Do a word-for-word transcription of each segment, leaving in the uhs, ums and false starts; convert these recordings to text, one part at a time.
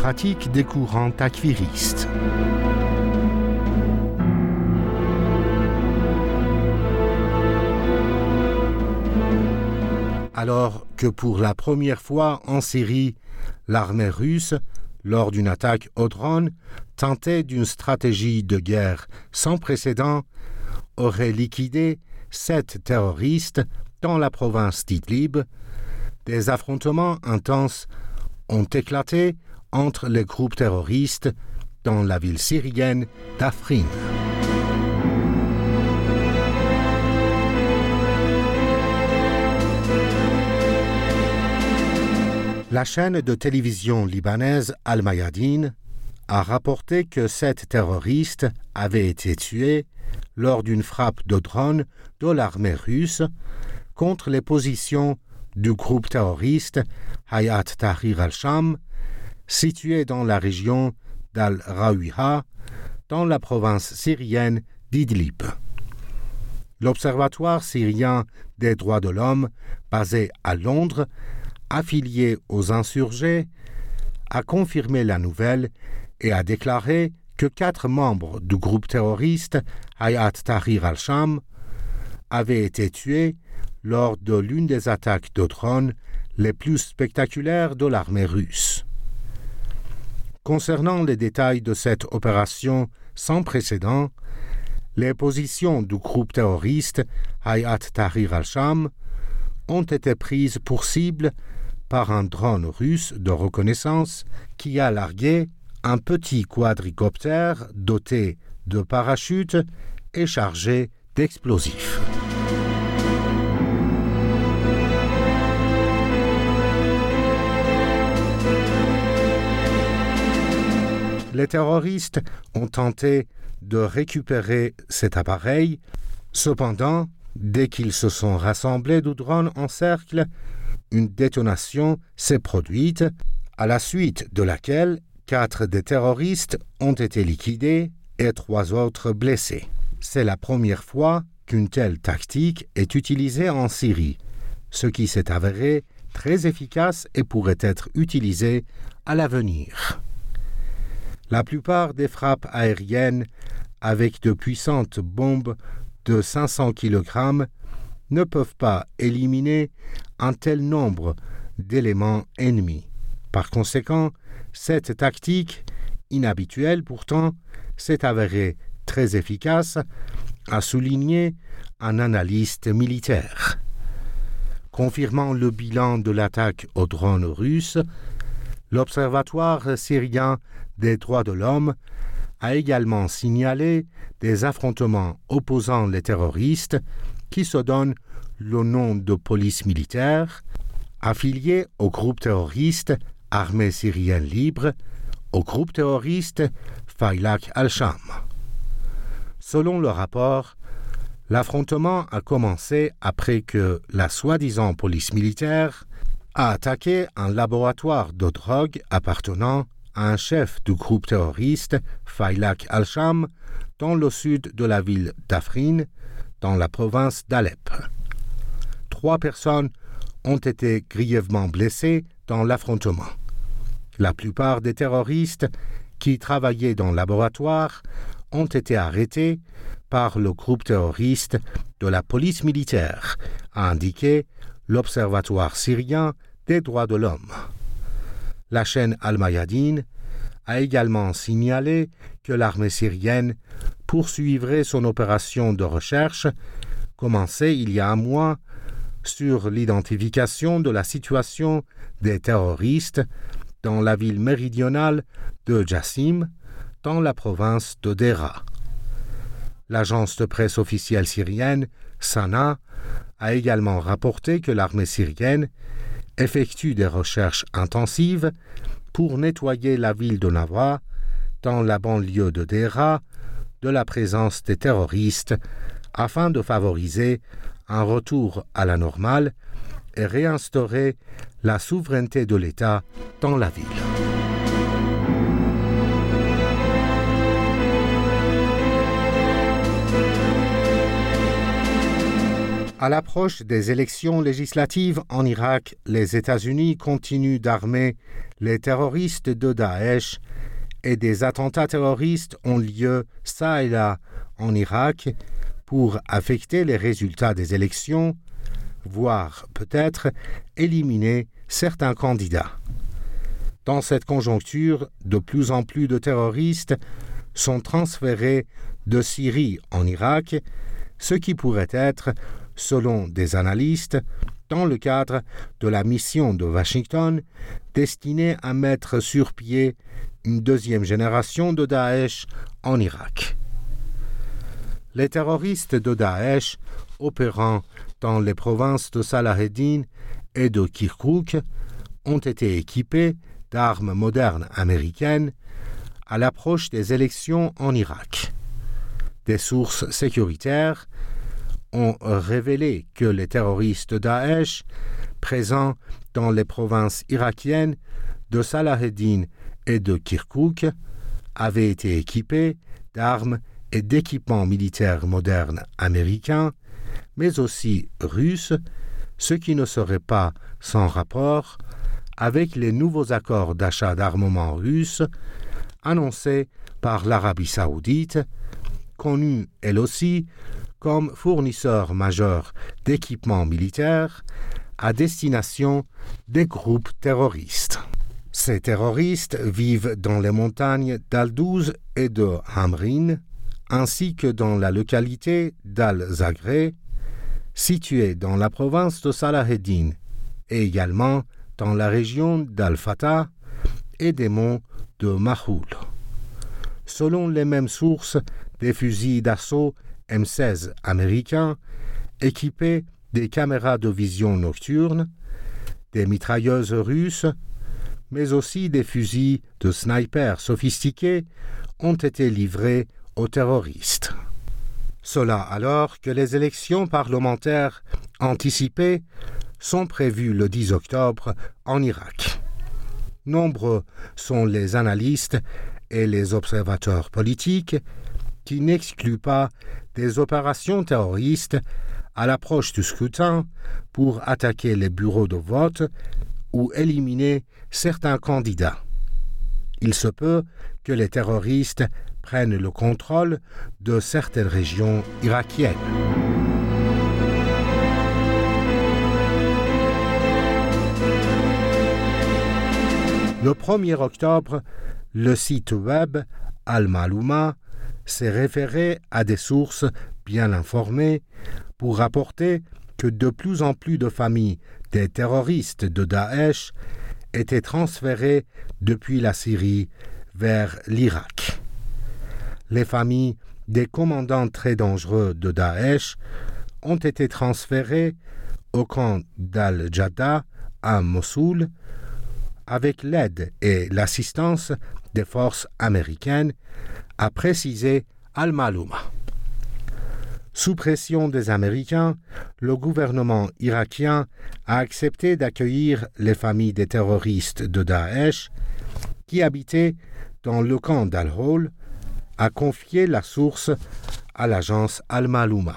pratique des courants takfiristes. Alors que pour la première fois en Syrie, l'armée russe, lors d'une attaque au drone, tentait d'une stratégie de guerre sans précédent, aurait liquidé sept terroristes dans la province d'Idlib, des affrontements intenses ont éclaté entre les groupes terroristes dans la ville syrienne d'Afrin. La chaîne de télévision libanaise Al-Mayadeen a rapporté que sept terroristes avaient été tués lors d'une frappe de drone de l'armée russe contre les positions du groupe terroriste Hayat Tahrir al-Sham, situé dans la région d'Al-Rawiha, dans la province syrienne d'Idlib. L'Observatoire syrien des droits de l'homme, basé à Londres, affilié aux insurgés, a confirmé la nouvelle et a déclaré que quatre membres du groupe terroriste Hayat Tahrir al-Sham avaient été tués lors de l'une des attaques de drones les plus spectaculaires de l'armée russe. Concernant les détails de cette opération sans précédent, les positions du groupe terroriste Hayat Tahrir al-Sham ont été prises pour cible par un drone russe de reconnaissance qui a largué un petit quadricoptère doté de parachutes et chargé d'explosifs. Les terroristes ont tenté de récupérer cet appareil. Cependant, dès qu'ils se sont rassemblés du drone en cercle, une détonation s'est produite, à la suite de laquelle quatre des terroristes ont été liquidés et trois autres blessés. C'est la première fois qu'une telle tactique est utilisée en Syrie, ce qui s'est avéré très efficace et pourrait être utilisé à l'avenir. La plupart des frappes aériennes avec de puissantes bombes de cinq cents kilogrammes ne peuvent pas éliminer un tel nombre d'éléments ennemis. Par conséquent, cette tactique, inhabituelle pourtant, s'est avérée très efficace, a souligné un analyste militaire. Confirmant le bilan de l'attaque au drone russe, l'Observatoire syrien des droits de l'homme a également signalé des affrontements opposant les terroristes qui se donnent le nom de police militaire, affiliés au groupe terroriste Armée syrienne libre, au groupe terroriste Faylaq al-Sham. Selon le rapport, l'affrontement a commencé après que la soi-disant police militaire a attaqué un laboratoire de drogue appartenant à un chef du groupe terroriste Faylaq al-Sham dans le sud de la ville d'Afrin, dans la province d'Alep. Trois personnes ont été grièvement blessées dans l'affrontement. La plupart des terroristes qui travaillaient dans le laboratoire ont été arrêtés par le groupe terroriste de la police militaire, a indiqué l'Observatoire syrien des droits de l'homme. La chaîne Al-Mayadeen a également signalé que l'armée syrienne poursuivrait son opération de recherche commencée il y a un mois sur l'identification de la situation des terroristes dans la ville méridionale de Jassim, dans la province de Deraa. L'agence de presse officielle syrienne, Sana, a également rapporté que l'armée syrienne effectue des recherches intensives pour nettoyer la ville de Nawa, dans la banlieue de Deraa, de la présence des terroristes afin de favoriser un retour à la normale et réinstaurer la souveraineté de l'État dans la ville. À l'approche des élections législatives en Irak, les États-Unis continuent d'armer les terroristes de Daesh et des attentats terroristes ont lieu çà et là en Irak pour affecter les résultats des élections, voire peut-être éliminer certains candidats. Dans cette conjoncture, de plus en plus de terroristes sont transférés de Syrie en Irak, ce qui pourrait être, selon des analystes, dans le cadre de la mission de Washington destinée à mettre sur pied une deuxième génération de Daesh en Irak. Les terroristes de Daesh opérant dans les provinces de Salah ad-Din et de Kirkouk ont été équipés d'armes modernes américaines à l'approche des élections en Irak. Des sources sécuritaires ont révélé que les terroristes de Daesh présents dans les provinces irakiennes de Salah ad-Din et de Kirkouk avaient été équipés d'armes et d'équipements militaires modernes américains, mais aussi russes, ce qui ne serait pas sans rapport avec les nouveaux accords d'achat d'armement russes annoncés par l'Arabie saoudite, connue elle aussi comme fournisseur majeur d'équipements militaires à destination des groupes terroristes. Ces terroristes vivent dans les montagnes d'Al-Douz et de Hamrin, ainsi que dans la localité d'Al-Zagré, située dans la province de Salah ad-Din, et également dans la région d'Al-Fatah et des monts de Mahoul. Selon les mêmes sources, des fusils d'assaut M seize américains équipés des caméras de vision nocturne, des mitrailleuses russes, mais aussi des fusils de sniper sophistiqués ont été livrés aux terroristes. Cela alors que les élections parlementaires anticipées sont prévues le dix octobre en Irak. Nombreux sont les analystes et les observateurs politiques qui n'excluent pas des opérations terroristes à l'approche du scrutin pour attaquer les bureaux de vote ou éliminer certains candidats. Il se peut que les terroristes prennent le contrôle de certaines régions irakiennes. Le premier octobre, le site web Al-Malouma s'est référé à des sources bien informées pour rapporter que de plus en plus de familles des terroristes de Daesh étaient transférées depuis la Syrie vers l'Irak. Les familles des commandants très dangereux de Daesh ont été transférées au camp d'Al-Jadda à Mossoul avec l'aide et l'assistance des forces américaines, a précisé Al-Malouma. Sous pression des Américains, le gouvernement irakien a accepté d'accueillir les familles des terroristes de Daesh qui habitaient dans le camp d'Al-Hol, a confié la source à l'agence Al-Malouma.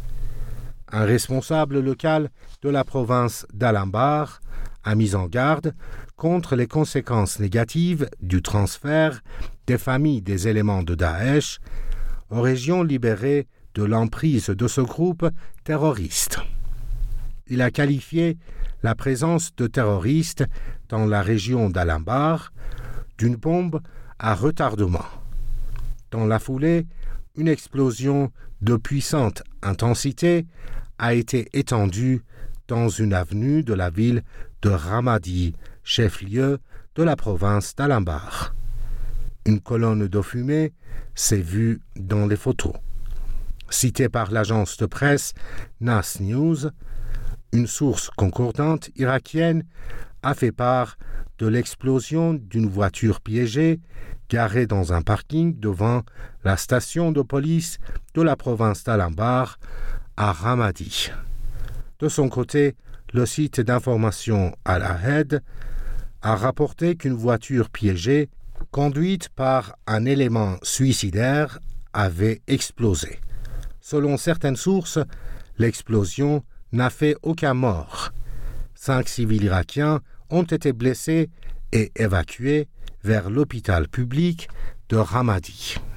Un responsable local de la province d'Al-Anbar a mis en garde contre les conséquences négatives du transfert des familles des éléments de Daesh aux régions libérées de l'emprise de ce groupe terroriste. Il a qualifié la présence de terroristes dans la région d'Al-Anbar d'une bombe à retardement. Dans la foulée, une explosion de puissante intensité a été étendue dans une avenue de la ville de Ramadi, chef-lieu de la province d'Al-Anbar. Une colonne de fumée s'est vue dans les photos. Citée par l'agence de presse Nas News, une source concordante irakienne a fait part de l'explosion d'une voiture piégée garée dans un parking devant la station de police de la province d'Al-Anbar à Ramadi. De son côté, le site d'information Al-Ahed a rapporté qu'une voiture piégée, conduite par un élément suicidaire, avait explosé. Selon certaines sources, L'explosion n'a fait aucun mort. Cinq civils irakiens ont été blessés et évacués vers l'hôpital public de Ramadi.